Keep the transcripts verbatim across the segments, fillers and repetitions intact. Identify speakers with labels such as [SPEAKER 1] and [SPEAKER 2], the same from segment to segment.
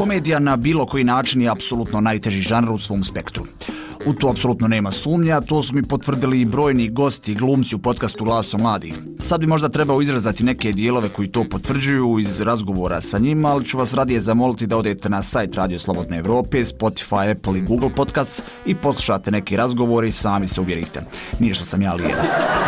[SPEAKER 1] Komedija na bilo koji način je apsolutno najteži žanr u svom spektru. U to apsolutno nema sumnja, to su mi potvrdili i brojni gosti i glumci u podcastu Glasom mladih. Sad bi možda trebao izrazati neke dijelove koji to potvrđuju iz razgovora sa njima, ali ću vas radije zamoliti da odete na sajt Radio Slobodne Evrope, Spotify, Apple i Google Podcasts i poslušate neki razgovori i sami se uvjerite. Nije što sam ja lijevan.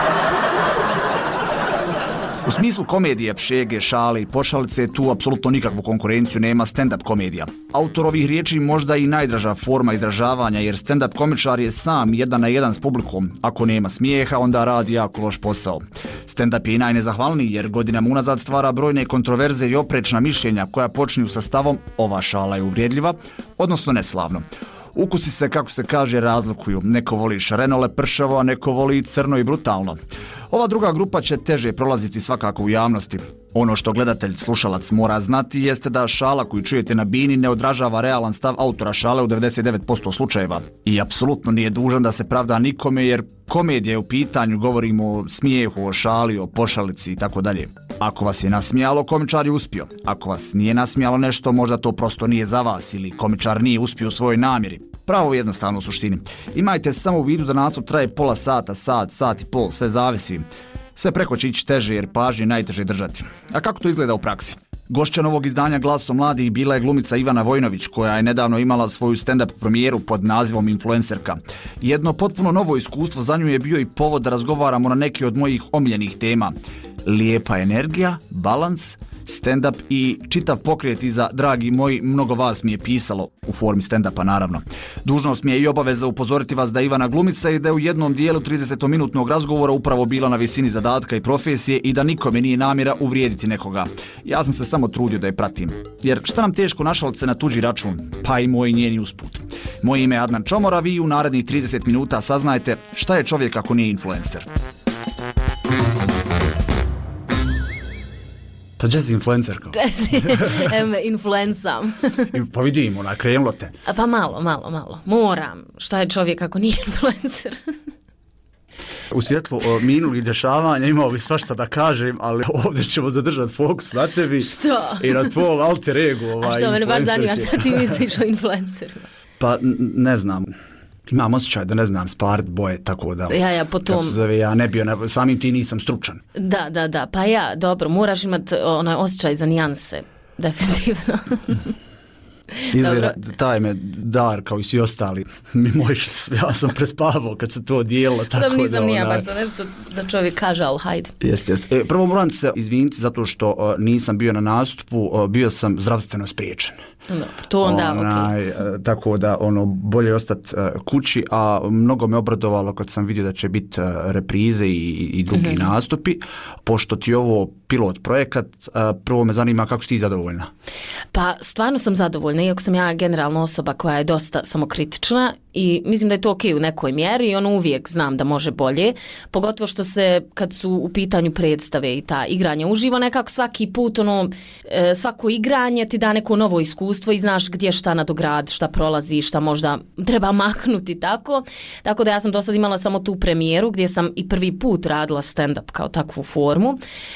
[SPEAKER 1] U smislu komedije, pšege, šale i pošalice tu apsolutno nikakvu konkurenciju nema stand-up komedija. Autor ovih riječi možda i najdraža forma izražavanja jer stand-up komičar je sam jedan na jedan s publikom. Ako nema smijeha, onda radi jako loš posao. Stand-up je i najnezahvalniji jer godinama unazad stvara brojne kontroverze i oprečna mišljenja koja počinju sa stavom ova šala je uvrijedljiva, odnosno neslavno. Ukusi se, kako se kaže, razlikuju. Neko voli šarenole pršavo, a neko voli crno i brutalno. Ova druga grupa će teže prolaziti svakako u javnosti. Ono što gledatelj, slušalac mora znati jeste da šala koju čujete na bini ne odražava realan stav autora šale u devedeset devet posto slučajeva. I apsolutno nije dužan da se pravda nikome jer komedija je u pitanju, govorimo o smijehu, o šali, o pošalici i tako dalje. Ako vas je nasmijalo, komičar je uspio. Ako vas nije nasmijalo nešto, možda to prosto nije za vas ili komičar nije uspio u svojoj namjeri. Pravo jednostavno u suštini. Imajte samo u vidu da nastup traje pola sata, sat, sat i pol, sve zavisi. Sve preko će ići teže jer pažnje najteže držati. A kako to izgleda u praksi? Gošća novog izdanja Glasom mladih bila je glumica Ivana Vojnović koja je nedavno imala svoju stand-up premijeru pod nazivom Influencerka. Jedno potpuno novo iskustvo za nju je bio i povod da razgovaramo na neke od mojih omiljenih tema. Lijepa energija, balans, stand-up i čitav pokret iza dragi moji, mnogo vas mi je pisalo, u formi stand-upa naravno. Dužnost mi je i obaveza upozoriti vas da Ivana glumica i da je u jednom dijelu tridesetminutnog razgovora upravo bila na visini zadatka i profesije i da nikome nije namjera uvrijediti nekoga. Ja sam se samo trudio da je pratim. Jer šta nam teško našalit se na tuđi račun, pa i moj njeni usput. Moje ime je Adnan Čomor, a vi u narednih trideset minuta saznajete šta je čovjek ako nije influencer. Pa Jazzy influencerka.
[SPEAKER 2] Jazzy, influencam.
[SPEAKER 1] Pa vidim, ona krenulo te.
[SPEAKER 2] Pa malo, malo, malo. Moram. Šta je čovjek ako nije influencer?
[SPEAKER 1] U svjetlu minulih dešavanja imao bi svašta da kažem, ali ovdje ćemo zadržati fokus na tebi.
[SPEAKER 2] Što?
[SPEAKER 1] I na tvoj alter ego. Ovaj,
[SPEAKER 2] a što, mene baš zanima šta ti misliš o influencerima?
[SPEAKER 1] Pa ne znam. Imam osjećaj da ne znam sparit boje, tako da...
[SPEAKER 2] Ja, ja, po tom...
[SPEAKER 1] Zove, ja ne bio, ne, samim ti nisam stručan.
[SPEAKER 2] Da, da, da, pa ja, dobro, moraš imati onaj osjećaj za nijanse, definitivno.
[SPEAKER 1] Izgleda, taj me dar, kao i svi ostali, mimo što ja sam prespavao kad se to dijelo, tako da...
[SPEAKER 2] Da, nisam nija,
[SPEAKER 1] ona...
[SPEAKER 2] baš nešto da čovjek kaže, ali hajde.
[SPEAKER 1] Jeste, jeste. E, prvo moram se izviniti zato što uh, nisam bio na nastupu, uh, bio sam zdravstveno spriječen.
[SPEAKER 2] Dobro, to onda,
[SPEAKER 1] Onaj, okay. Tako da, ono, bolje ostati uh, kući, a mnogo me obradovalo kad sam vidio da će biti uh, reprize i, i drugi mm-hmm. nastupi, pošto ti ovo pilot projekat, uh, prvo me zanima kako si ti zadovoljna?
[SPEAKER 2] Pa, stvarno sam zadovoljna, iako sam ja generalno osoba koja je dosta samokritična i mislim da je to okej u nekoj mjeri i ono uvijek znam da može bolje, pogotovo što se kad su u pitanju predstave i ta igranja uživo, nekako svaki put ono, e, svako igranje ti da neko novo iskustvo i znaš gdje šta nadograd, šta prolazi, šta možda treba maknuti tako. Tako da ja sam do sad imala samo tu premijeru gdje sam i prvi put radila stand-up kao takvu formu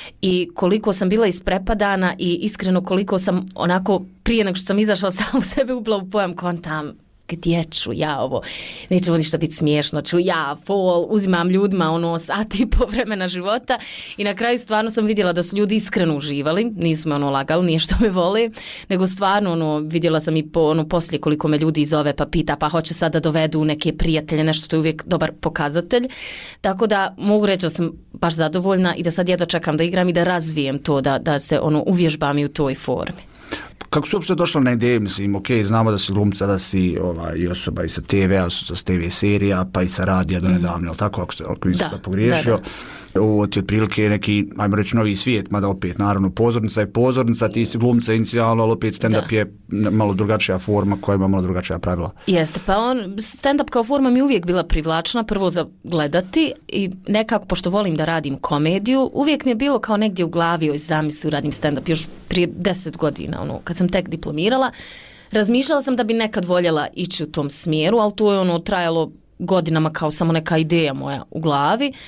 [SPEAKER 2] i koliko sam bila isprepadana i iskreno koliko sam onako prije nego što sam izašla sam u sebe upla u pojam kontam gdje ću ja ovo, neće ovo ništa biti smiješno, ću ja fol, uzimam ljudima ono sat i po vremena života i na kraju stvarno sam vidjela da su ljudi iskreno uživali, nisu me ono lagali, nije što me vole, nego stvarno ono, vidjela sam i po, ono, poslije koliko me ljudi zove pa pita pa hoće sad da dovedu neke prijatelje, nešto što je uvijek dobar pokazatelj, tako da mogu reći da sam baš zadovoljna i da sad jedva čekam da igram i da razvijem to, da, da se ono uvježbam i u toj formi.
[SPEAKER 1] Kako su uopšte došla na ideju, mislim, ok, znamo da si glumca, da si ovaj, i osoba i sa te ve a, sa te ve serija, pa i sa radija do nedavno, mm. tako, ako, ako nisam da, da pogriješio. Da, da. Ovo ti otprilike neki, ajmo reći, novi svijet, mada opet, naravno, pozornica je pozornica, ti si glumca inicijalno, ali opet stand-up da. je malo drugačija forma koja ima malo drugačija pravila.
[SPEAKER 2] Jeste, pa on, stand-up kao forma mi uvijek bila privlačna, prvo za gledati i nekako, pošto volim da radim komediju, uvijek mi je bilo kao negdje u glavi oj zamisli radim stand-up, još prije deset godina, ono, kad sam tek diplomirala, razmišljala sam da bi nekad voljela ići u tom smjeru, ali to je ono trajalo godinama kao samo neka ideja moja u glavi,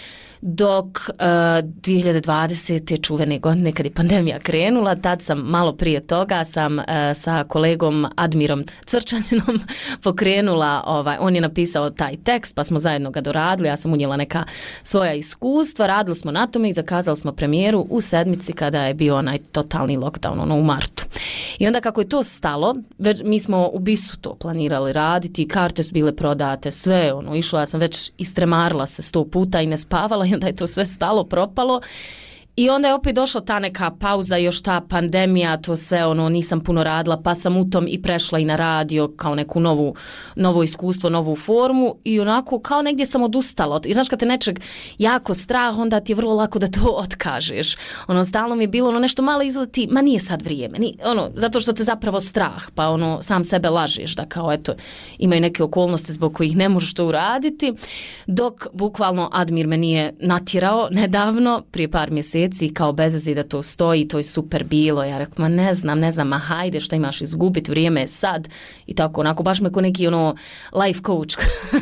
[SPEAKER 2] dok uh, dvije hiljade dvadesete čuvene godine kad je pandemija krenula, tad sam malo prije toga sam uh, sa kolegom Admirom Cvrčaninom pokrenula, ovaj, on je napisao taj tekst pa smo zajedno ga doradili, ja sam unijela neka svoja iskustva, radili smo na tome i zakazali smo premijeru u sedmici kada je bio onaj totalni lockdown, ono u martu. I onda kako je to stalo, već, mi smo u Bisu to planirali raditi, karte su bile prodate, sve, ono, išla, ja sam već istremarila se sto puta i ne spavala i onda je to sve stalo, propalo. I onda je opet došla ta neka pauza, još ta pandemija, to sve, ono, nisam puno radila, pa sam u tom i prešla i na radio kao neku novu, novo iskustvo, novu formu i onako kao negdje sam odustala. I znaš kad te nečeg jako strah, onda ti je vrlo lako da to otkažeš. Ono, stalno mi je bilo ono nešto malo izleti, ma nije sad vrijeme, ni, ono, zato što te zapravo strah, pa ono, sam sebe lažeš da kao, eto, imaju neke okolnosti zbog kojih ne možeš to uraditi, dok bukvalno Admir me nije natjerao nedavno, prije par mjeseci, i kao bez veze da to stoji, to je super bilo. Ja rekao, ma ne znam, ne znam, ma hajde, šta imaš izgubiti, vrijeme je sad. I tako, onako, baš me ko neki ono life coach.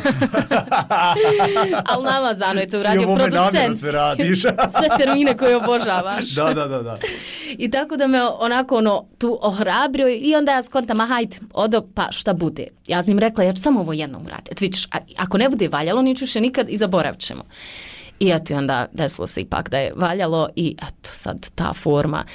[SPEAKER 2] Ali namazano je to uradio producent.
[SPEAKER 1] Sve radiš.
[SPEAKER 2] Sve termine koje obožavaš.
[SPEAKER 1] Da, da, da, da.
[SPEAKER 2] I tako da me onako ono tu ohrabrio i onda ja skontam, ma hajde, odo, pa šta bude. Ja sam im rekla, ja ću samo ovo jednom uraditi. Vidiš, ako ne bude valjalo, neću še nikad i zaboravit ćemo. I eto, onda desilo se ipak da je valjalo i eto sad ta forma.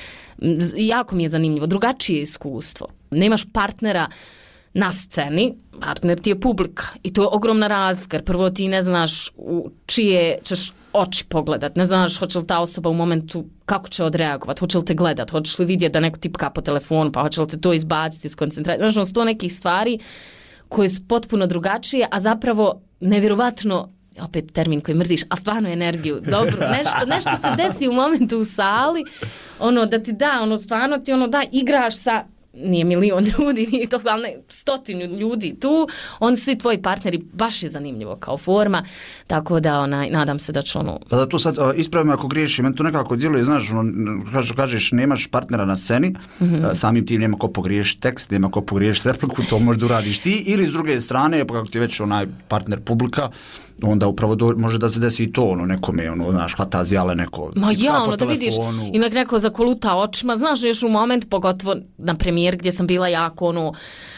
[SPEAKER 2] Jako mi je zanimljivo, drugačije iskustvo. Nemaš partnera na sceni, partner ti je publika i to je ogromna razlika, jer prvo ti ne znaš u čije ćeš oči pogledat, ne znaš hoće li ta osoba u momentu kako će odreagovati, hoće li te gledat, hoćeš li vidjeti da neko tipka po telefonu, pa hoće li te to izbaciti iz koncentracije. Znaš, sto nekih stvari koje su potpuno drugačije, a zapravo nevjerovatno, opet termin koji mrziš, a stvarno energiju, dobro, nešto, nešto se desi u momentu u sali, ono, da ti da, ono, stvarno ti, ono, da, igraš sa, nije milion ljudi, nije to, ali ne, stotinu ljudi tu, oni su svi tvoji partneri, baš je zanimljivo kao forma, tako da, onaj, nadam se da ću, ono...
[SPEAKER 1] Pa da to sad, uh, ispravim ako griješim, meni to nekako djeluje, znaš, ono, kažeš, kažeš, nemaš partnera na sceni, mm-hmm. uh, samim tim nema ko pogriješiti tekst, nema ko pogriješiti repliku, to možda uradiš ti, ili s druge strane, pa kako ti je već onaj partner publika, onda upravo do, može da se desi i to, ono, nekome, ono, znaš, hvata zjale neko...
[SPEAKER 2] Ma ja, ono, da vidiš, i nek neko zakoluta očima, znaš, još u moment, pogotovo na premijer gdje sam bila jako, ono,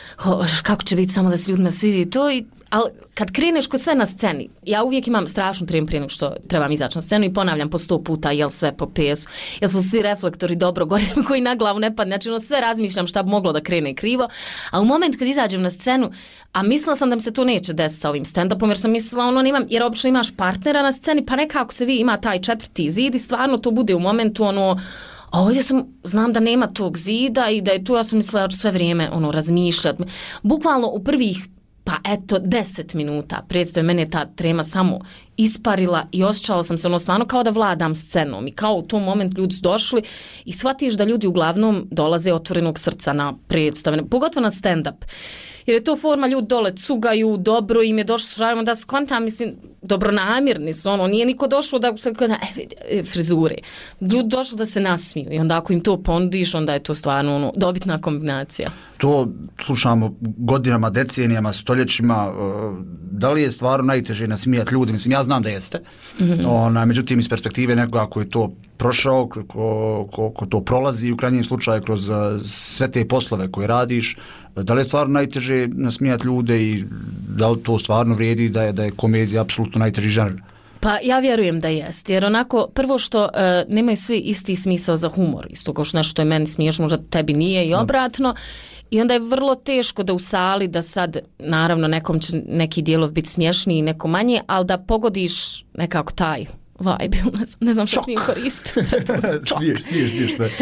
[SPEAKER 2] kako će biti samo da se ljudima svidi to, i, ali kad kreneš ko sve na sceni, ja uvijek imam strašnu tremu prije nego što trebam izaći na scenu i ponavljam po sto puta jel sve po pesu, jel su svi reflektori dobro gore koji na glavu ne padne, znači ono sve razmišljam šta bi moglo da krene krivo, a u momentu kad izađem na scenu, a mislila sam da mi se to neće desiti sa ovim stand-upom, jer sam mislila ono nemam, jer obično imaš partnera na sceni, pa nekako se vi ima taj četvrti zid i stvarno to bude u momentu ono, a ovdje sam, znam da nema tog zida i da je tu, ja sam mislila da ću sve vrijeme ono, razmišljati. Bukvalno u prvih, pa eto, deset minuta, predstav, mene je ta trema samo isparila i osjećala sam se ono stvarno kao da vladam scenom i kao u tom momentu ljudi su došli i shvatiš da ljudi uglavnom dolaze otvorenog srca na predstave, pogotovo na stand-up. Jer je to forma, ljudi dole cugaju, dobro im je došlo, da skontam, mislim, dobronamjerni su, ono, nije niko došlo da se kada, e, frizure. Ljudi došlo da se nasmiju i onda ako im to ponudiš, onda je to stvarno ono, dobitna kombinacija.
[SPEAKER 1] To slušamo godinama, decenijama, stoljećima, da li je stvarno najteže nasmijati ljudi? Mislim, ja znam da jeste, mm-hmm. ona, međutim iz perspektive nekoga koji je to prošao, ko, ko, ko to prolazi u krajnjem slučaju kroz uh, sve te poslove koje radiš, da li je stvarno najteže nasmijati ljude i da li to stvarno vrijedi da je, da je komedija apsolutno najteži žanr?
[SPEAKER 2] Pa ja vjerujem da jest, jer onako prvo što uh, nemaju svi isti smisao za humor, isto kao što nešto je meni smiješno, možda tebi nije i obratno, i onda je vrlo teško da u sali, da sad, naravno, nekom će neki dijelov biti smješniji, neko manje, ali da pogodiš nekako taj vibe, ne, ne znam što smijem koristiti.
[SPEAKER 1] smiješ, smiješ, smiješ sve.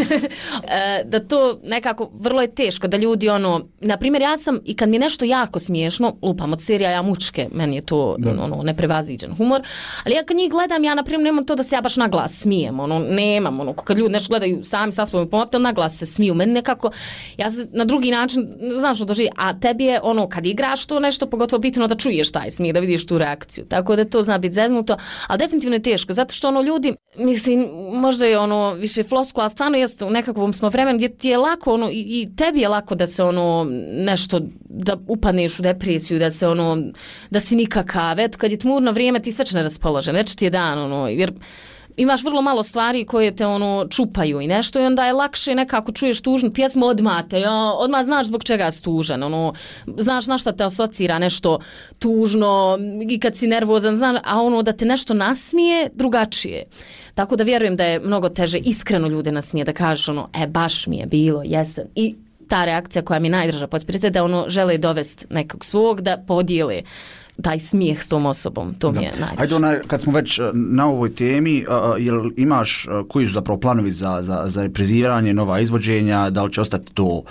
[SPEAKER 2] Da to nekako vrlo je teško, da ljudi ono, na primjer ja sam i kad mi je nešto jako smiješno, lupam od serija ja mučke, meni je to ono, neprevaziđen humor, ali ja kad njih gledam, ja na primjer nemam to da se ja baš na glas smijem, ono, nemam, ono, kad ljudi nešto gledaju sami sa svojom pomotel, na glas se smiju, meni nekako, ja na drugi način, znaš što doživi, a tebi je ono, kad igraš to nešto, pogotovo bitno da čuješ taj smijeh, da vidiš tu reakciju, tako da to zna biti zeznuto, ali definitivno je teško teško, zato što ono ljudi, mislim, možda je ono više floskula, ali stvarno jest u nekakvom smo vremenu gdje ti je lako, ono, i, i tebi je lako da se ono nešto, da upadneš u depresiju, da se ono, da si nikakav, eto kad je tmurno vrijeme ti sveč neraspoložen, već ti je dan, ono, jer imaš vrlo malo stvari koje te ono čupaju i nešto i onda je lakše nekako čuješ tužnu pjesmu odmah te, ja, odmah znaš zbog čega si tužan, ono, znaš na šta te asocira nešto tužno i kad si nervozan, znaš, a ono da te nešto nasmije drugačije. Tako da vjerujem da je mnogo teže iskreno ljude nasmije, da kažeš ono, e baš mi je bilo, jesam. I ta reakcija koja mi najdraža podsprite da ono žele dovesti nekog svog da podijele taj smijeh s tom osobom, to mi je najdraže.
[SPEAKER 1] Ajde, onaj, kad smo već na ovoj temi, uh, jel imaš, uh, koji su zapravo planovi za, za, za repriziranje, nova izvođenja, da li će ostati to uh,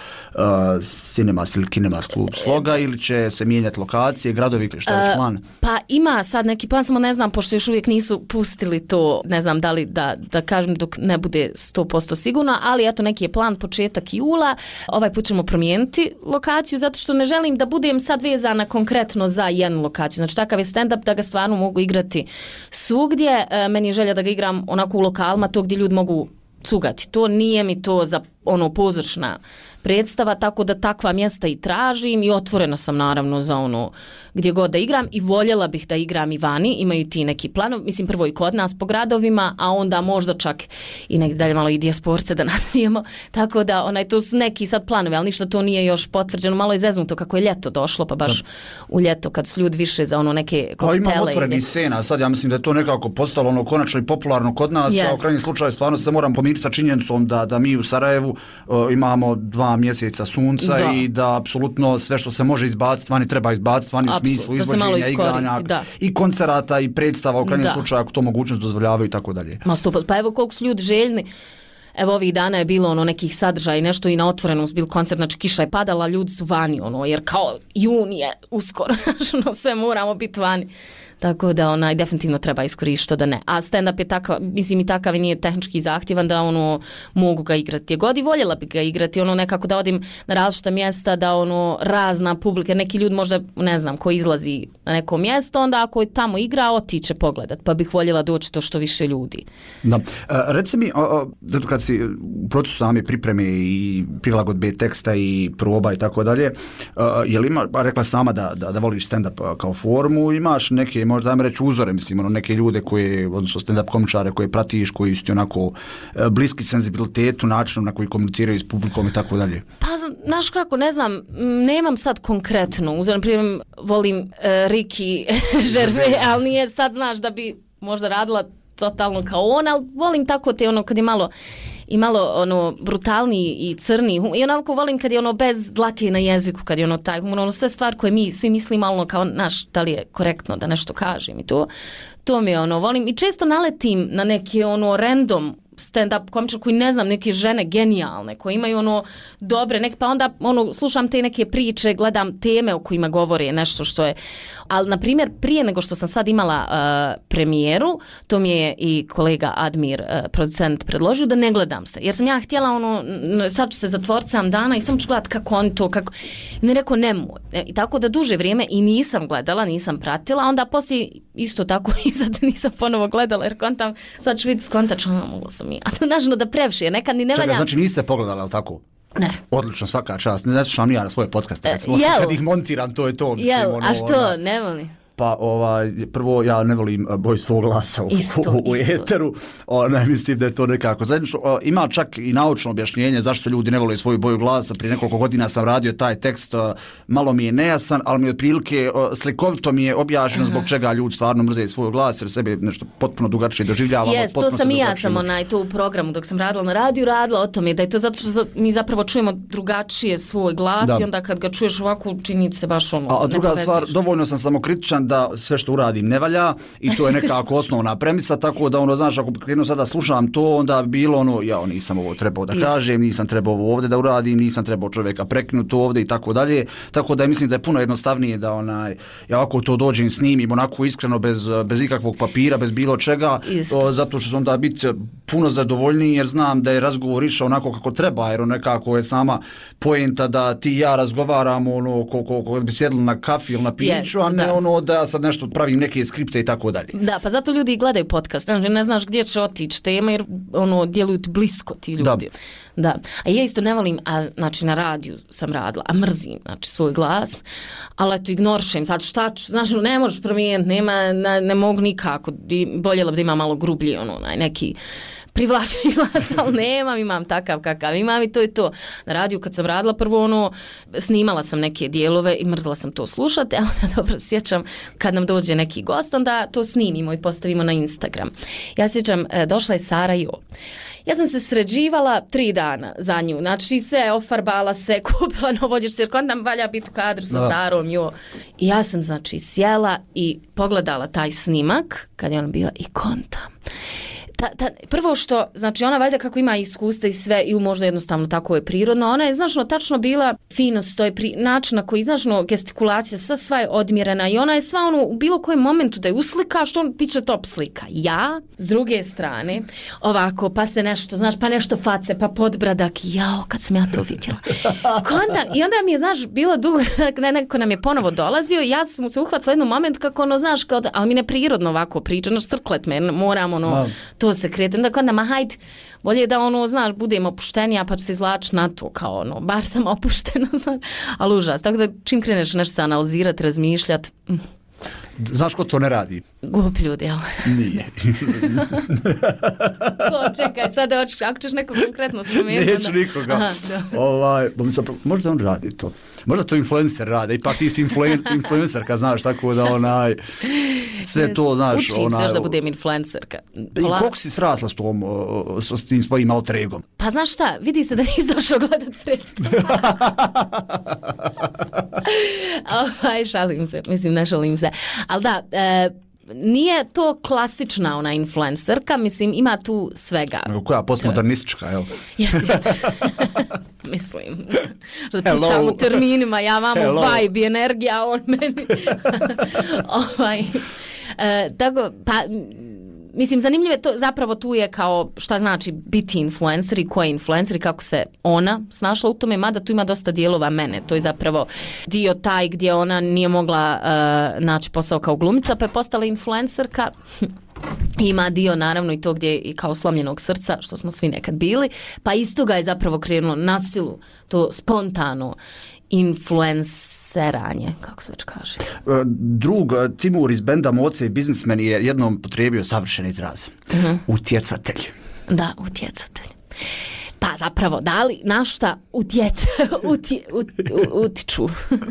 [SPEAKER 1] Cinemas ili Kinemas klub Sloga ili će se mijenjati lokacije, gradovi, šta je uh, plan?
[SPEAKER 2] Pa ima sad neki plan, samo ne znam, pošto još uvijek nisu pustili to, ne znam da li da, da kažem dok ne bude sto posto sigurno, ali eto neki je plan početak jula, ovaj put ćemo promijeniti lokaciju, zato što ne želim da budem sad vezana konkretno za jednu lokaciju. Znači takav je stand-up da ga stvarno mogu igrati svugdje. E, meni je želja da ga igram onako u lokalima, to gdje ljudi mogu cugati. To nije mi to za ono pozoršna predstava, tako da takva mjesta i tražim i otvorena sam naravno za ono gdje god da igram i voljela bih da igram i vani, imaju ti neki planov, mislim prvo i kod nas po gradovima, a onda možda čak i negdje dalje malo i dijasporce da nasmijemo, tako da onaj, to su neki sad planovi, ali ništa to nije još potvrđeno, malo je zeznuto kako je ljeto došlo, pa baš da. U ljeto kad su ljudi više za ono neke koktele.
[SPEAKER 1] Pa ima otvorenih scena, sad ja mislim da je to nekako postalo ono konačno i popularno kod nas, yes. A u krajnjem slučaju stvarno se moram pomiriti sa činjenicom da, da mi u Sarajevu uh, imamo dva mjeseca sunca da. I da apsolutno sve što se može izbaciti, vani treba izbaciti, vani u smislu izvođenja, igranja i koncerata i predstava u krajnjem slučaju ako to mogućnost dozvoljavaju i tako dalje.
[SPEAKER 2] Ma sto, pa evo koliko su ljudi željni. Evo ovih dana je bilo ono nekih sadržaja i nešto i na otvorenom bil koncert, znači kiša je padala, ljudi su vani ono, jer kao jun je uskoro, ono sve moramo biti vani. Tako da onaj definitivno treba iskoristiti da ne. A stand-up je takav, mislim i takav i nije tehnički zahtjevan da ono mogu ga igrati. Je god i voljela bi ga igrati, ono nekako da odim na različita mjesta, da ono razna publika, neki ljudi možda ne znam ko izlazi na neko mjesto, onda ako je tamo igra, otiće pogledat, pa bih voljela doći to što više ljudi.
[SPEAKER 1] Da. E, reci mi, zato kad si u procesu same pripreme i prilagodbe teksta i proba i tako dalje, je li ima, rekla sama da, da, da voliš stand-up kao formu, imaš neke možda dajme reći uzore, mislim, ono, neke ljude koje, odnosno stand-up komičare koje pratiš, koji su ti onako e, bliski senzibilitetu, načinom na koji komuniciraju s publikom i tako dalje.
[SPEAKER 2] Pa, znaš kako, ne znam, nemam sad konkretno uzor, na primjer, volim e, Ricky Gervais, ali nije sad, znaš, da bi možda radila totalno kao on, ali volim tako te, ono, kad je malo i malo ono brutalniji i crni i onako volim kad je ono bez dlake na jeziku, kad je ono taj humor, ono sve stvar koje mi svi mislimo ono kao naš, da li je korektno da nešto kažem i to, to mi je ono volim i često naletim na neke ono random stand-up komičar koji ne znam, neke žene genijalne, koje imaju ono dobre, nek, pa onda ono, slušam te neke priče, gledam teme o kojima govore, nešto što je, ali na primjer prije nego što sam sad imala uh, premijeru, to mi je i kolega Admir, uh, producent, predložio da ne gledam se, jer sam ja htjela ono, sad ću se zatvoriti sam dana i samo ću gledati kako on to, kako, ne rekao nemoj, e, i tako da duže vrijeme i nisam gledala, nisam pratila, onda poslije isto tako i sad nisam ponovo gledala, jer kontam, sad ću vidjeti skontačno, mogla sam i, a nažno da previše, nekad ni ne valja.
[SPEAKER 1] Čekaj, znači nisi se pogledala, ali tako?
[SPEAKER 2] Ne.
[SPEAKER 1] Odlično, svaka čast. Ne slušam ni ja na svoje podcaste, kad, smo, kad ih montiram, to je to. Mislim,
[SPEAKER 2] jel,
[SPEAKER 1] ono,
[SPEAKER 2] a što,
[SPEAKER 1] ona...
[SPEAKER 2] ne volim?
[SPEAKER 1] Pa ovaj, prvo ja ne volim boju svog glasa u,
[SPEAKER 2] isto,
[SPEAKER 1] u, u
[SPEAKER 2] isto.
[SPEAKER 1] eteru, o, ne mislim da je to nekako zajednično. O, ima čak i naučno objašnjenje zašto ljudi ne vole svoju boju glasa. Prije nekoliko godina sam radio taj tekst, o, malo mi je nejasan, ali mi otprilike o, slikovito mi je objašnjeno zbog čega ljudi stvarno mrze svoj glas, jer sebe nešto potpuno drugačije doživljavamo.
[SPEAKER 2] Jes, to sam i ja sam onaj, to u programu dok sam radila na radiju, radila o tome, da je to zato što mi zapravo čujemo drugačije svoj glas da. I onda kad ga čuješ ovako čini se baš ono.
[SPEAKER 1] A, a druga stvar, dovoljno sam samokritičan da sve što uradim ne valja i to je nekako osnovna premisa, tako da ono, znaš, ako jedno sada slušam to, onda bi bilo ono, ja nisam ovo trebao da kažem, nisam trebao ovo ovdje da uradim, nisam trebao čovjeka prekinuti ovdje i tako dalje, tako da mislim da je puno jednostavnije da onaj, ja ako to dođem snimim onako iskreno, bez, bez ikakvog papira, bez bilo čega, o, zato što onda biti puno zadovoljniji jer znam da je razgovor išao onako kako treba, jer nekako je sama poenta da ti i ja razgovaramo ono, ko, ko, ko bi sjedli na kafi ili na piću, yes, a ne da. Ono da ja sad nešto pravim neke skripte i tako dalje.
[SPEAKER 2] Da, pa zato ljudi gledaju podcast, znači ne znaš gdje će otići tema jer ono, djeluju ti blisko ti ljudi. Da. Da. A ja isto ne volim, a, znači na radiju sam radila, a mrzim znači, svoj glas, ali eto ignoršem, sad šta ću, znači ne možeš promijeniti, nema, ne, ne mogu nikako, boljela bi da ima malo grublji, ono, neki privlačni glas, ali nemam, imam takav kakav imam i to je to. Na radiju kad sam radila prvo ono, snimala sam neke dijelove i mrzla sam to slušati, a onda dobro sjećam kad nam dođe neki gost, onda to snimimo i postavimo na Instagram. Ja sjećam, došla je Sara Jo. Ja sam se sređivala tri dana za nju, znači sve ofarbala se, kupila novođeš, jer kod nam valja biti u kadru sa da. Sarom Jo. I ja sam znači sjela i pogledala taj snimak kad je ona bila i kontam. Ta, ta, prvo što, znači ona valjda kako ima iskustva i sve i možda jednostavno tako je prirodno, ona je značno tačno bila finost, to je pri, način na koji značno gestikulacija, sva, sva je odmjerena i ona je sva ono u bilo kojem momentu da je uslika, što on piće top slika. Ja, s druge strane, ovako, pa se nešto, znaš, pa nešto face, pa podbradak, jao, kad sam ja to vidjela. Konda, i onda mi je, znaš, bilo dugo, ne, neko nam je ponovo dolazio i ja sam se uhvatila jednu moment kako ono, znaš, kao da, ali mi neprirodno ovako priča, znaš, crklet me, moram ono, to se kretim, da onda, ma hajde, bolje da ono, znaš, budem opuštenija pa ću se izlači na to, kao ono, bar sam opuštena, znaš, ali užas. Tako da čim kreneš nešto se analizirati, razmišljati.
[SPEAKER 1] Znaš ko to ne radi?
[SPEAKER 2] Glup ljudi, jel?
[SPEAKER 1] Nije.
[SPEAKER 2] O, čekaj, sad ako ćeš neko konkretno spomenuti.
[SPEAKER 1] Neću onda... nikoga. Aha, ovaj, možda on radi to. Možda to influencer rade, ipak ti si influen, influencerka, znaš, tako da onaj, sve to, znaš.
[SPEAKER 2] Učim onaj, se još da budem influencerka.
[SPEAKER 1] Pola... I koliko si srasla s, tom, s tim svojim alter egom?
[SPEAKER 2] Pa znaš šta, vidi se da nisi došao gledat predstavu. Ovaj, šalim se, mislim, ne šalim se. Ali da, e, nije to klasična ona influencerka, mislim, ima tu svega.
[SPEAKER 1] Koja, postmodernistička, jel?
[SPEAKER 2] Jeste, jeste. Mislim, što pričam u terminima, ja vamo vibe i energija, on meni. ovaj, e, tako, pa... Mislim, zanimljivo je to, zapravo tu je kao šta znači biti influencer i ko je influencer i kako se ona snašla u tome, mada tu ima dosta dijelova mene. To je zapravo dio taj gdje ona nije mogla uh, naći posao kao glumica, pa je postala influencerka. Ima dio naravno i to gdje je kao slomljenog srca, što smo svi nekad bili, pa isto ga je zapravo krenulo na silu, to spontano influenceranje, kako se već kaže.
[SPEAKER 1] Drug Timur iz benda Moce i biznismen je jednom potrebio savršen izraz. Uh-huh. Utjecatelj.
[SPEAKER 2] Da, utjecatelj. Pa zapravo, da li na šta utjeca, utje, ut, utiču?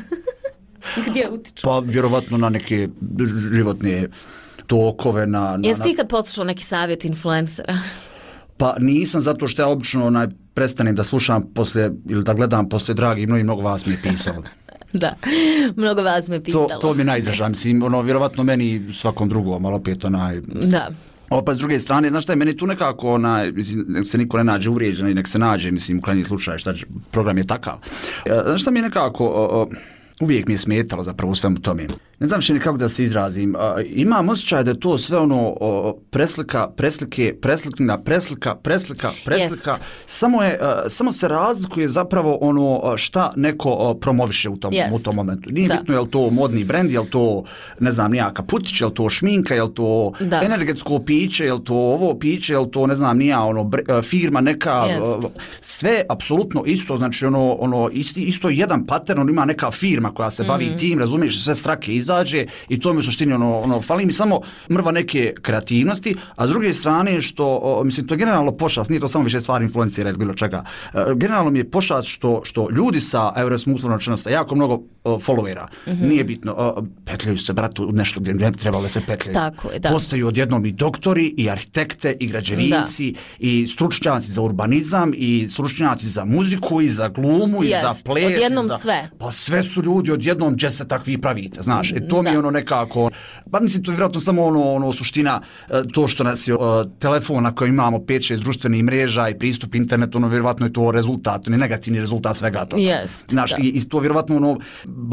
[SPEAKER 2] Gdje utiču?
[SPEAKER 1] Pa vjerovatno na neke životne tokove. Na, na,
[SPEAKER 2] Jesi ti kad poslušao neki savjet influencera?
[SPEAKER 1] Pa nisam, zato što ja obično onaj, prestanem da slušam poslije, ili da gledam poslije dragi i mnogi, mnogo vas mi je pisalo.
[SPEAKER 2] Da, mnogo vas me pitalo.
[SPEAKER 1] To, to mi najdraža, mislim, ono, vjerovatno meni svakom drugom, ali opet onaj...
[SPEAKER 2] Da.
[SPEAKER 1] Opet s druge strane, znaš šta je, meni tu nekako, onaj, mislim, nek se niko ne nađe uvrijeđen i nek se nađe, mislim, u krajnji slučaj, šta, program je takav. Znaš šta mi je nekako... O, o, uvijek mi je smetalo zapravo u svemu tome. Ne znam što nikako da se izrazim. A, imam osjećaj da je to sve ono o, preslika, preslike, preslikna, preslika, preslika, preslika. Jest. Samo, je, a, samo se razlikuje zapravo ono šta neko a, promoviše u tom, u tom momentu. Nije da. Bitno je li to modni brend, je li to, ne znam, nijaka putić, je li to šminka, je li to da. Energetsko piće, je li to ovo piće, je li to, ne znam, nija ono, bre, firma neka, a, sve apsolutno isto, znači ono, ono isti, isto jedan pattern, on ima neka firma koja se bavi mm-hmm. tim, razumiješ, sve strake izađe i to mi u suštini ono, ono, fali mi samo mrva neke kreativnosti, a s druge strane što, o, mislim, to je generalno pošast, nije to samo više stvar influencera ili bilo čega, e, generalno mi je pošast što, što ljudi sa Eurosmoothom sa jako mnogo o, followera, mm-hmm. nije bitno, o, petljaju se, bratu, nešto gdje ne trebalo da se petljaju.
[SPEAKER 2] Tako je, da.
[SPEAKER 1] Postaju odjednom i doktori, i arhitekte, i građevinci, da. I stručnjaci za urbanizam, i stručnjaci za muziku, i za glumu, yes. i za ples.
[SPEAKER 2] Odjednom
[SPEAKER 1] za,
[SPEAKER 2] sve.
[SPEAKER 1] Pa sve su ljudi odjednom gdje se takvi pravite, znaš, e, to da. Mi je ono nekako, pa mislim, to je vjerojatno samo ono, ono suština, to što nas je uh, telefon na kojem imamo pet šest društvenih mreža i pristup internetu, ono vjerojatno je to rezultat, ne negativni rezultat svega toga.
[SPEAKER 2] Jest,
[SPEAKER 1] znaš, i, i to vjerojatno ono, bar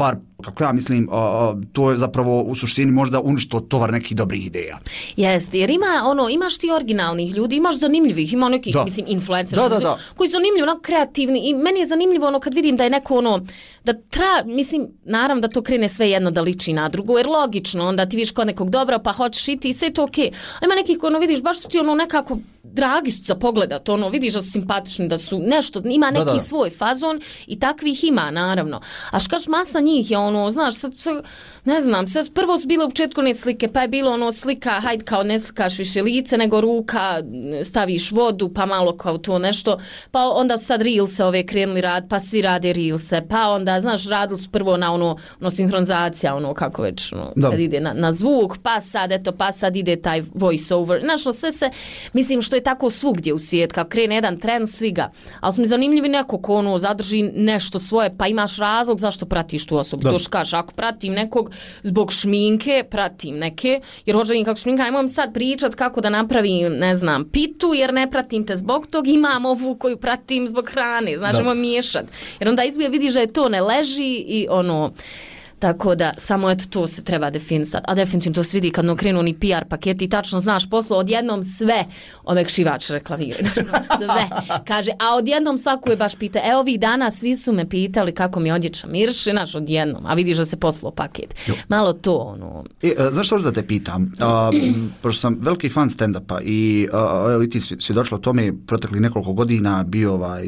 [SPEAKER 1] kako ja mislim, uh, to je zapravo u suštini možda uništilo tovar nekih dobrih ideja.
[SPEAKER 2] Jeste, jer ima, ono, imaš ti originalnih ljudi, imaš zanimljivih, ima neki, da. mislim, influencer,
[SPEAKER 1] da, da, da.
[SPEAKER 2] koji su zanimljivi, ono, kreativni i meni je zanimljivo ono kad vidim da je neko ono, da tra, mislim, naravno da to krene sve jedno da liči na drugo, jer logično, onda ti vidiš kod nekog dobra pa hoćeš iti i sve to okej. Okay. A ima nekih koji ono vidiš, baš su ti ono nekako dragi su za pogledat, ono, vidiš da su simpatični, da su nešto, ima neki da, da. svoj fazon i takvih ima, naravno. A škaš masa njih je ono, znaš, sad, ne znam, sad prvo su bile u početku ne slike, pa je bilo ono slika, hajde kao ne slikaš više lice, nego ruka, staviš vodu, pa malo kao to nešto, pa onda su sad reelse ove krenuli rad, pa svi rade reelse, pa onda, znaš, radili su prvo na ono, ono sinhronizacija, ono kako već, ono, kad ide na, na zvuk, pa sad, eto, pa sad ide taj voice over, znaš, sve se, mislim, što je tako svugdje u svijet, kao krene jedan trend, svi ga, ali su mi zanimljivi neko ko ono, zadrži nešto svoje, pa imaš razlog zašto pratiš tu osobu, da. To što kažeš, ako pratim nekog zbog šminke, pratim neke, jer hoću da im kako šminka, nemoj sad pričat kako da napravim, ne znam, pitu, jer ne pratim te zbog tog, imam ovu koju pratim zbog hrane, znaš, nemoj miješat, jer onda izbija vidiš da je to ne leži i ono, tako da samo eto to se treba definisati, a definitivno to se vidi kad no krenu ni P R paketi, tačno znaš posao, odjednom sve omekšivač reklavira, sve, kaže, a odjednom svaku je baš pita, evo ovih dana svi su me pitali kako mi odjeća mirše, naš odjednom, a vidiš da se poslao paket, jo. Malo to ono.
[SPEAKER 1] E, znaš što da te pitam, uh, pošto sam veliki fan stand-upa i uh, evo i ti svjedočila o tome proteklih nekoliko godina, bio ovaj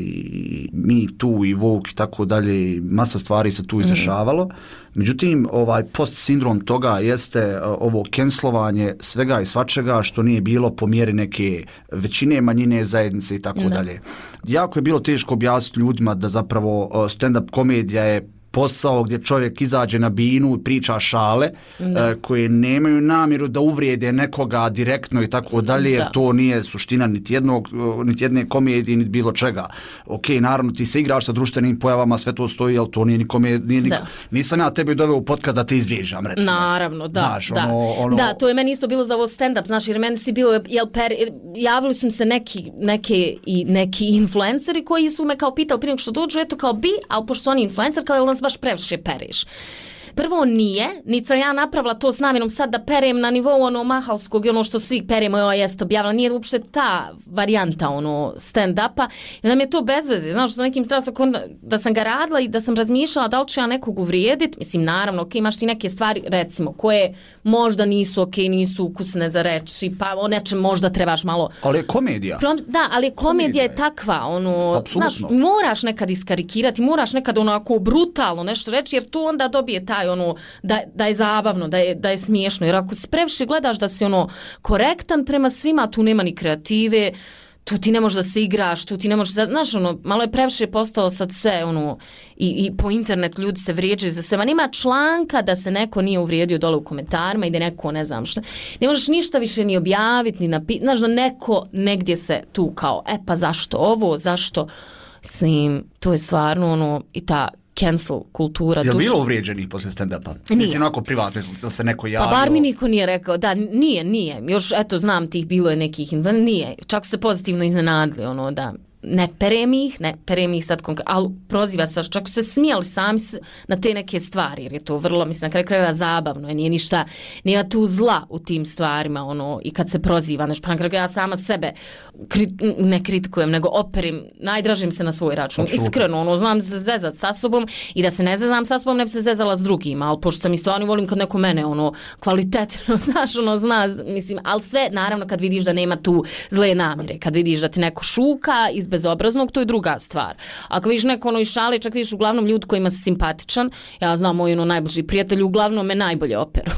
[SPEAKER 1] Me Too i Vogue i tako dalje, masa stvari se tu izdešavalo, mm. Međutim, ovaj post-sindrom toga jeste ovo cancelovanje svega i svačega što nije bilo po mjeri neke većine, manjine, zajednice i tako dalje. Jako je bilo teško objasniti ljudima da zapravo stand-up komedija je posao gdje čovjek izađe na binu i priča šale e, koje nemaju namjeru da uvrijede nekoga direktno i tako dalje, jer to nije suština niti jednog, niti jedne komedije, niti bilo čega. Ok, naravno ti se igraš sa društvenim pojavama, sve to stoji, ali to nije ni komedija. Nije nisam ja tebi doveo u podcast da te izvrijeđam, recimo.
[SPEAKER 2] Naravno, da.
[SPEAKER 1] Znaš,
[SPEAKER 2] da.
[SPEAKER 1] Ono, ono...
[SPEAKER 2] da, to je meni isto bilo za ovo stand-up, znaš, jer meni si bilo, jel, per, javili su mi se neki, neke, i neki influenceri koji su me kao pitali prije što dođu, eto kao bi, ali pošto su oni influencer, kao jel nas baš previše periš. Prvo nije, niti sam ja napravila to s namjerom sad da perem na nivou ono mahalskog i ono što svi peremo, joj jest objavila, nije uopšte ta varijanta ono stand-upa i onda mi je to bez veze, znaš, sa nekim strasa da sam ga radila i da sam razmišljala da li ću ja nekog uvrijedit, mislim naravno, ok, imaš ti neke stvari, recimo, koje možda nisu ok, nisu ukusne za reći, pa o nečem možda trebaš malo...
[SPEAKER 1] Ali je komedija.
[SPEAKER 2] Prom, da, ali komedija, komedija je takva, ono,
[SPEAKER 1] apsolutno.
[SPEAKER 2] Znaš, moraš nekad iskarikirati, moraš nekad onako brutalno nešto reći, jer tu onda dobije taj ono, da, da je zabavno, da je, da je smiješno. Jer ako se previše gledaš da si ono korektan prema svima, tu nema ni kreative, tu ti ne možeš da se igraš, tu ti ne možeš, znaš, ono, malo je previše postalo sad sve, ono, i, i po internet ljudi se vrijeđaju za sve, ma nema članka da se neko nije uvrijedio dole u komentarima i da neko, ne znam šta, ne možeš ništa više ni objaviti, ni napiti, znaš, da neko negdje se tu kao, e pa zašto ovo, zašto, mislim, to je stvarno, ono, i ta cancel kultura.
[SPEAKER 1] Je li bilo uvrijeđenih posle stand-upa? Mislim, onako privatno, da se neko javio?
[SPEAKER 2] Pa bar mi niko nije rekao, da, nije, nije. Još, eto, znam tih, bilo je nekih, nije. Čak su se pozitivno iznenadili, ono, da ne perem ih, ne perem ih sad konkretno, ali proziva se, čak su se smijali sami na te neke stvari, jer je to vrlo, mislim, na kraju krajeva zabavno, nije ništa, nema tu zla u tim stvarima, ono, i kad se proziva, nešto, pa na kraju ja sama sebe kri, ne kritikujem, nego operim, najdražim se na svoj račun, absolutno. Iskreno, ono, znam se zezat sa sobom i da se ne zezam sa sobom, ne bi se zezala s drugima, ali pošto sam i stvarno volim kad neko mene, ono, kvalitetno, znaš, ono, zna, mislim, ali sve, naravno, kad vidiš da nema tu zle namjere, kad vidiš da ti neko šuka iz bezobraznog, to je druga stvar. Ako vidiš neko ono išali, čak vidiš uglavnom ljud kojima si simpatičan, ja znam moj ono najbliži prijatelj, uglavnom me najbolje operu.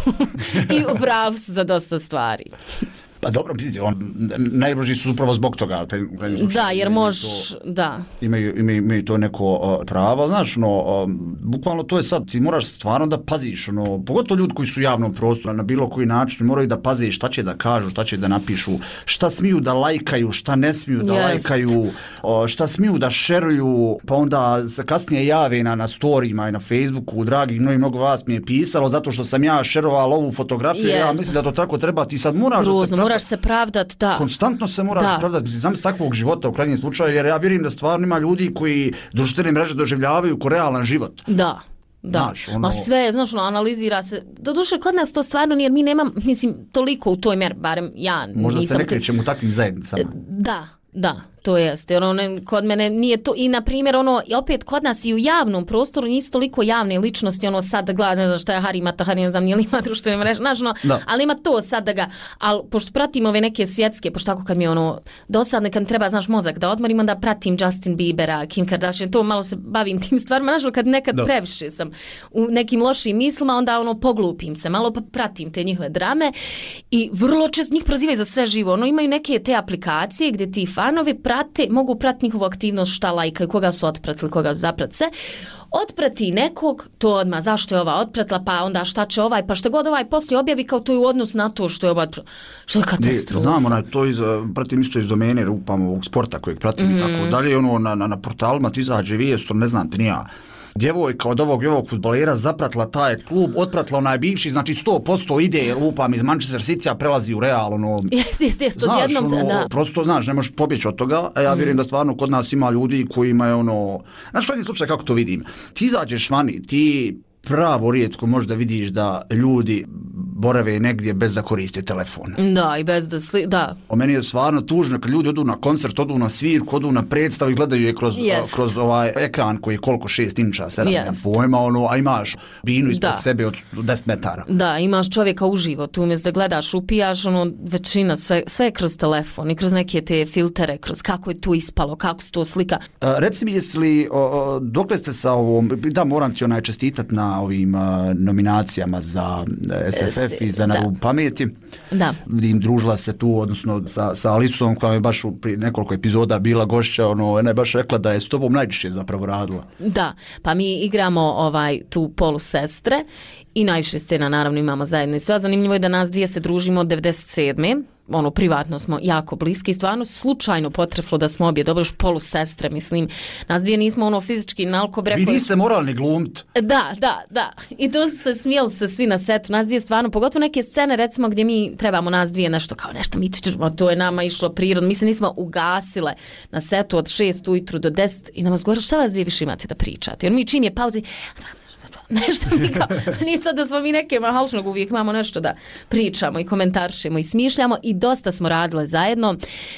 [SPEAKER 2] I upravo su za dosta stvari.
[SPEAKER 1] Pa dobro, on, najbliži su upravo zbog toga.
[SPEAKER 2] Da, jer možeš, da.
[SPEAKER 1] Imaju, imaju, imaju to neko uh, pravo, znaš, no, uh, bukvalno to je sad, ti moraš stvarno da paziš, no, pogotovo ljudi koji su u javnom prostoru, na bilo koji način, moraju da paziš šta će da kažu, šta će da napišu, šta smiju da lajkaju, šta ne smiju da Jest. lajkaju, uh, šta smiju da šeruju, pa onda se kasnije jave na, na storijima i na Facebooku, dragi, mnogi mnogo vas mi je pisalo, zato što sam ja šeroval ovu fotografiju, Jest. ja mislim da to tako treba, ti sad moraš Grozno, da se
[SPEAKER 2] moraš se pravdat, da.
[SPEAKER 1] Konstantno se moraš da. pravdati. Znam se takvog života u krajnjem slučaju, jer ja vjerujem da stvarno ima ljudi koji društvene mreže doživljavaju ko realan život.
[SPEAKER 2] Da. Da,
[SPEAKER 1] znaš, ono...
[SPEAKER 2] ma sve, znaš, ono, analizira se. Doduše, kod nas to stvarno nije, mi nemam, mislim, toliko u toj mjeri, barem ja
[SPEAKER 1] možda
[SPEAKER 2] nisam...
[SPEAKER 1] se ne krećemo u takvim zajednicama.
[SPEAKER 2] Da, da, to jeste. Ono, ne, kod mene nije to, i na primjer, ono, i opet kod nas i u javnom prostoru nisu toliko javne ličnosti, ono, sad da gleda, ne znam šta je Hari Mata, Hari ne znam, nije li ima društvene mreže, znaš, ono, ali ima to sad da ga, ali pošto pratim ove neke svjetske, pošto tako kad mi je ono, dosadno, kad mi treba, znaš, mozak da odmorim, onda pratim Justin Biebera, Kim Kardashian, to malo se bavim tim stvarima, znaš, kad nekad da. previše sam u nekim lošim mislima, onda ono, poglupim se, malo pa pratim te njihove drame i vrlo često njih prozivaju za sve živo, ono, imaju neke te aplikacije gdje ti fanovi prate, mogu pratiti njihovu aktivnost, šta lajkaju, koga su otpratili, koga su zapratili, sve. Otprati nekog, to odmah, zašto je ova otpratila, pa onda šta će ovaj, pa što god ovaj poslije objavi kao to je u odnos na to što je ova otpratila. Što je katastrofa.
[SPEAKER 1] Znam, ona, to iz, pratim isto iz domene, upam ovog sporta kojeg pratim mm-hmm. i tako dalje, ono, na, na, na portalima ti izađe vijest, ne znam, ti nija. Djevojka od ovog i ovog fudbalera zapratila taj klub, otpratila onaj bivši, znači sto posto ide, lupam iz Manchester City-a, prelazi u Real, ono...
[SPEAKER 2] Jes, jes, jes, to jednom se, da.
[SPEAKER 1] Prosto, znaš, ne možeš pobjeći od toga, a ja vjerujem mm. da stvarno kod nas ima ljudi kojima je ono... Znaš, što je slučaj kako to vidim? Ti izađeš vani, ti pravo rijetko možda vidiš da ljudi borave negdje bez da koriste telefon.
[SPEAKER 2] Da, i bez da sli... da.
[SPEAKER 1] O meni je stvarno tužno kad ljudi odu na koncert, odu na svirku, odu na predstavu i gledaju je kroz, yes. kroz ovaj ekran koji je koliko šest inča, sedam, yes. pojma, ono, a imaš binu ispred sebe od deset metara.
[SPEAKER 2] Da, imaš čovjeka uživo, tu umjesto da gledaš, upijaš, ono, većina, sve, sve kroz telefon i kroz neke te filtere, kroz kako je tu ispalo, kako se to slika.
[SPEAKER 1] A, reci mi, jesi li, o, dokle ste sa ovom, da, moram ti onaj čestitat na ovim a, nominacijama za S F F i za Naru pameti.
[SPEAKER 2] Da.
[SPEAKER 1] Vidim, družila se tu, odnosno sa, sa Alicom, koja je baš u nekoliko epizoda bila gošća, ono, ona je baš rekla da je s tobom najčešće zapravo radila.
[SPEAKER 2] Da, pa mi igramo ovaj tu polusestre i najviše scena naravno imamo zajedno i sve. Zanimljivo je da nas dvije se družimo od devedeset sedme ono, privatno smo jako bliski i stvarno slučajno potreflo da smo obje dobro još polusestre, mislim. Nas dvije nismo ono fizički nalko breko.
[SPEAKER 1] Vi niste moralni glumt.
[SPEAKER 2] Da, da, da. I to su se smijeli se svi na setu. Nas dvije stvarno, pogotovo neke scene recimo gdje mi trebamo nas dvije nešto kao nešto mi ćemo, to je nama išlo prirodno. Mi se nismo ugasile na setu od šest ujutru do deset i nam odgovorili šta vas dvije više imate da pričate. Jer mi čim je pauzi, nešto mi kao, nije sad da smo mi neke mahalčnog, uvijek imamo nešto da pričamo i komentaršimo i smišljamo i dosta smo radile zajedno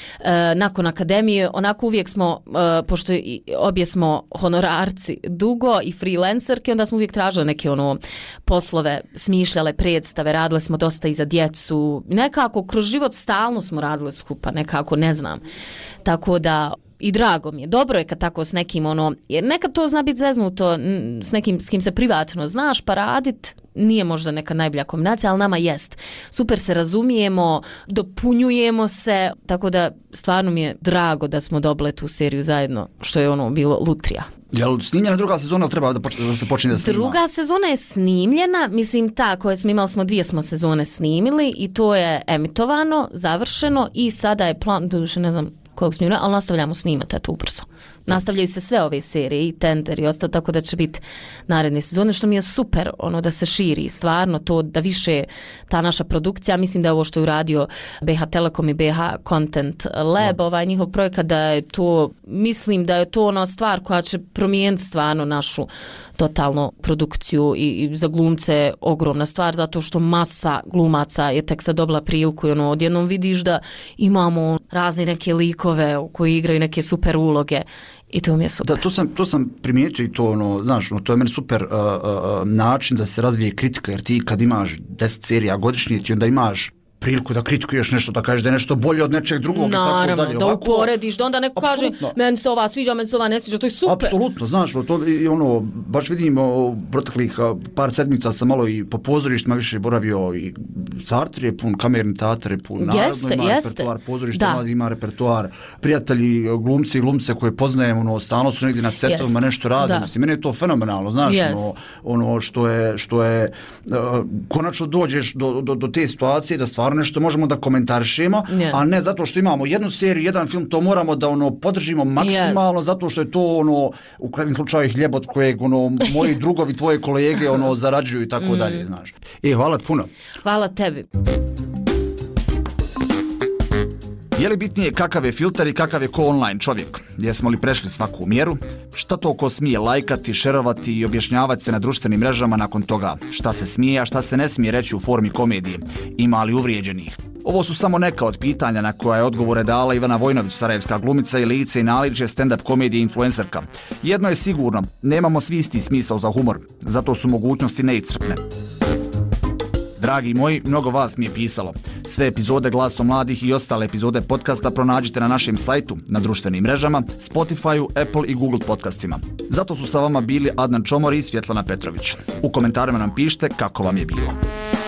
[SPEAKER 2] e, nakon akademije, onako uvijek smo e, pošto i, obje smo honorarci dugo i freelancerke, onda smo uvijek tražile neke ono poslove, smišljale predstave, radile smo dosta i za djecu, nekako kroz život stalno smo radile skupa, nekako ne znam, tako da i drago mi je. Dobro je kad tako s nekim ono, jer nekad to zna biti zeznuto s nekim s kim se privatno znaš, pa radit nije možda neka najbolja kombinacija, ali nama jest. Super se razumijemo, dopunjujemo se, tako da stvarno mi je drago da smo dobile tu seriju zajedno, što je ono bilo lutrija.
[SPEAKER 1] Jel snimljena druga sezona, ili treba da, poč- da se počne da snima?
[SPEAKER 2] Druga sezona je snimljena, mislim ta koje smo imali, smo dvije smo sezone snimili i to je emitovano, završeno i sada je plan, doduše ne znam kojeg snimljena, ali nastavljamo snimati eto ubrzo. Nastavljaju se sve ove serije i Tender i ostalo, tako da će biti naredne sezone, što mi je super ono da se širi stvarno to, da više ta naša produkcija, mislim da je ovo što je uradio B H Telekom i B H Content Lab, no. ovaj njihov projekat, da je to, mislim da je to ona stvar koja će promijeniti stvarno našu totalno produkciju i, i za glumce ogromna stvar, zato što masa glumaca je tek sad dobila priliku i ono, odjednom vidiš da imamo razne neke likove koji igraju neke super uloge i to mi je super.
[SPEAKER 1] Da, to sam, to sam primijetio i to, ono, znaš, ono, to je meni super uh, uh, način da se razvije kritika, jer ti kad imaš deset serija godišnje, ti onda imaš priliku da kritikuješ nešto, da kažeš da je nešto bolje od nečeg drugog i tako dalje.
[SPEAKER 2] Naravno, da uporediš, da onda neko kaže meni se ova sviđa, meni se ova ne sviđa, to je super.
[SPEAKER 1] Apsolutno, znaš, to i ono, baš vidimo proteklih par sedmica sam malo i po pozorištima više boravio i Sartre je pun, kamerni teatar je pun, naravno ima jeste. repertoar, pozorišta ima repertoar, prijatelji, glumci i glumce koje poznajem, ono, stalno su negdje na setovima nešto rade, mislim, meni je to fenomenalno, znaš, ono, ono što je, što je, uh, konačno dođeš do, do, do te situacije da stvarno nešto možemo da komentarišemo, yeah. a ne zato što imamo jednu seriju, jedan film, to moramo da ono podržimo maksimalno, yes. zato što je to ono u krajnjem slučaju hljeb od kojeg ono moji drugovi, tvoje kolege ono zarađuju i tako mm. dalje, znaš. E, hvala puno.
[SPEAKER 2] Hvala tebi.
[SPEAKER 1] Je li bitnije kakav je filter i kakav je ko online čovjek? Jesmo li prešli svaku mjeru? Šta to ko smije lajkati, šerovati i objašnjavati se na društvenim mrežama nakon toga? Šta se smije, a šta se ne smije reći u formi komedije? Ima li uvrijeđenih? Ovo su samo neka od pitanja na koja je odgovore dala Ivana Vojnović, sarajevska glumica i lice i naličje stand-up komedije influencerka. Jedno je sigurno, nemamo svi isti smisao za humor, zato su mogućnosti neiscrpne. Dragi moji, mnogo vas mi je pisalo. Sve epizode Glasom mladih i ostale epizode podcasta pronađite na našem sajtu, na društvenim mrežama, Spotifyu, Apple i Google podcastima. Zato su sa vama bili Adnan Čomor i Svjetlana Petrović. U komentarima nam pišite kako vam je bilo.